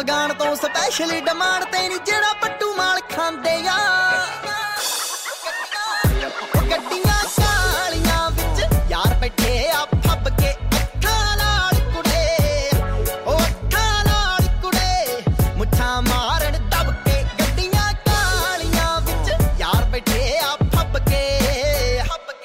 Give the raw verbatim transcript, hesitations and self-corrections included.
ਮਗਾਨ ਤੋਂ specially demand ਤੇ ਨੀ ਜਿਹੜਾ ਪੱਟੂ ਮਾਲ ਖਾਂਦੇ ਆ